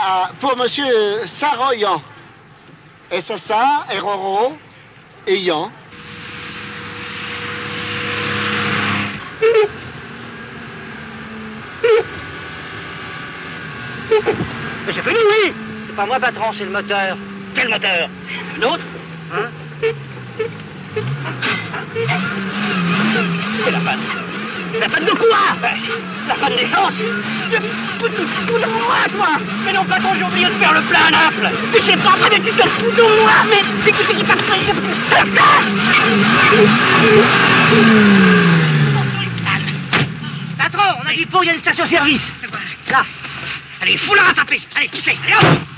pour monsieur Saroyan. SSA, RORO, ayant. Mais j'ai fait oui. C'est pas moi, patron, c'est le moteur. Quel moteur? L'autre? Hein? C'est la panne. La panne de quoi? La panne d'essence. Fous de moi, toi! Mais non, patron, j'ai oublié de faire le plein à Naples. Mais j'ai pas envie que tu te fous de moi! Mais qui c'est qui t'a fait ça? Patron, on a dit pour, il y a une station-service. Là. Allez, fous-la à taper! Allez, poussez! Allez, hop!